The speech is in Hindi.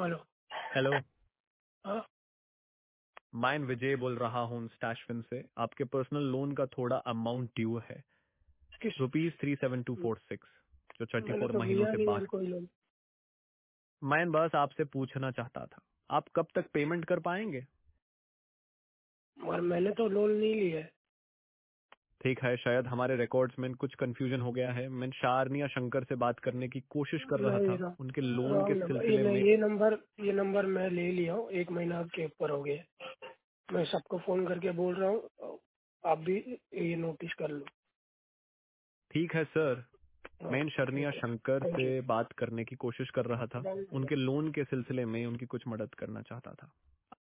हेलो। हेलो। हाँ। मैं विजय बोल रहा हूँ स्टैशफिन से। आपके पर्सनल लोन का थोड़ा अमाउंट ड्यू है, किस? ₹37246, जो मैंने 34 तो महीनों लिया से नहीं यार बाकी। कोई लोन। मैं बस आपसे पूछना चाहता था, आप कब तक पेमेंट कर पाएंगे? और मैंने तो लोन नहीं लिया है। ठीक है, शायद हमारे रिकॉर्ड्स में कुछ कंफ्यूजन हो गया है। मैं शारनिया शंकर से बात करने की कोशिश कर रहा नहीं, था उनके लोन के रॉन्ग नंबर। ये सिलसिले नहीं, में। ये नंबर मैं ले लिया हूँ। 1 महीना के ऊपर हो गया। मैं सबको फोन करके बोल रहा हूँ, आप भी ये नोटिस कर लो। ठीक है सर, मैं ओके, शरनिया ठीक है। शंकर थैंक से यू। बात करने की कोशिश कर रहा था। उनके लोन के सिलसिले में उनकी कुछ मदद करना चाहता था।